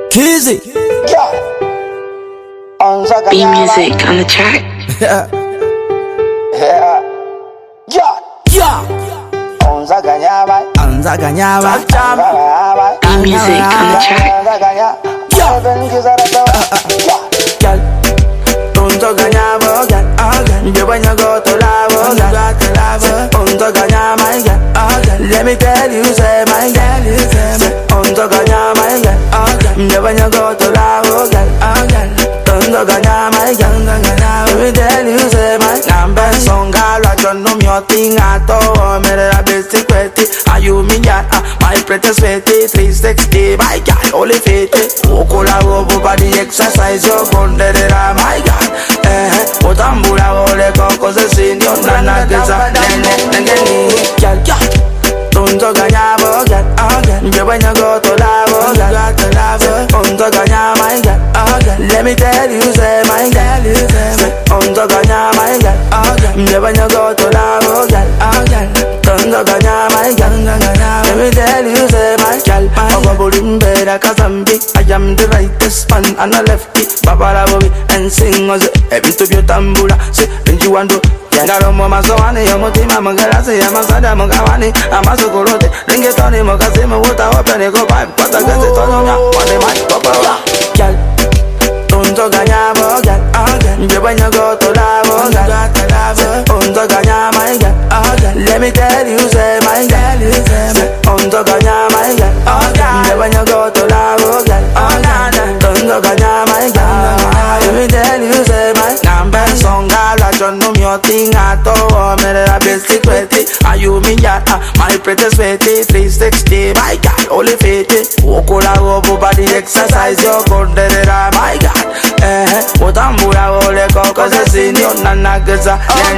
Kizzy. B music on the track. Yeah. Onza Ganyama. Anza Ganyama. B music on the track. Girl, Onza Ganyama, girl. You when you go to love, girl. Onza Ganyama, girl. Let me tell you, say my girl. Onza Ganyama, girl. You when you go to love, girl. Onza Ganyama, girl. Let me tell you, say my number song, girl. I don't know your thing at all. Me the basic pretty. Are you me, girl? My pretty sweaty 360, my girl. Only fit. Okola robo body exercise. Your bonded, my girl. Otambula ole koko se sinyo nana kesa girl, Onza Ganyama, girl. You when you go to love, girl. Onza Ganyama, girl. Let me tell you, say my girl. Onza Ganyama, girl. You when you go to love, girl. Onza Ganyama, girl. Let me tell you, say my girl. Ogobulimbera kazambi. I am the rightest man and a lefty. Babala bobi and sing us. Every to your tambula. Say, when you want to. Yangaro Mazawani, Yomotima Magarasi, Yamasada Mogawani, Amasokorote, Ringetoni Mokasima, water open a go pipe, but I got it on what they might pop out. Girl, Onza Ganyama, girl. You when you go to love, girl. Onza Ganyama, girl. Let me tell you, say my girl. Onza Ganyama, girl. You when you go to love, girl. Onza Ganyama, girl. Let me tell you, say my number song, girl. I don't know your thing at all. Me the basic pretty. Are you me, girl? My pretty sweaty 360, my girl. Only fit. Okola robo body exercise. Your bonded, my girl. Otambula ole koko se sinyo nana kesa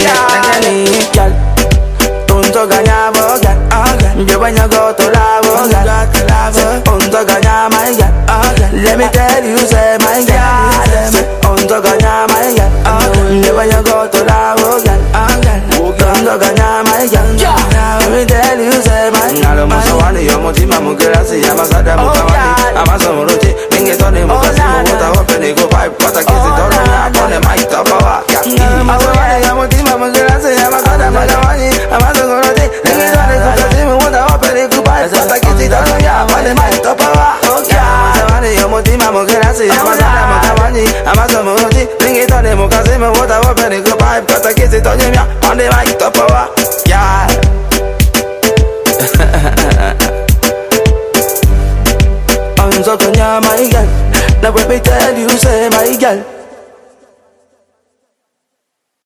girl. Onza Ganyama, girl. You when you go to love, girl. Onza Ganyama, girl. Let me tell you, say my girl. Onza Ganyama, girl. You when you go to love, girl. Onza Ganyama, girl. Let me tell you, say my girl. Nalo Musawani, Yomotima Mugerasi, Yamasada Mukawani, Amasomorote, Mingetoni Mukasimo, water open a go pipe, what a kiss it on the mic top of our Musawani, Yomotima Mugerasi, Yamasada Mukawani, Amasomorote, Mingetoni Mukasimo, water open a go pipe, what a kiss it on the mic top of our Musawani, Yomotima Mugerasi, Yamasada Mukawani, Amasomorote, Mingetoni Mukasimo, water open a go pipe, what a kiss it on the mic top of our Onza Ganyama, my girl. Now let me tell you, say my girl.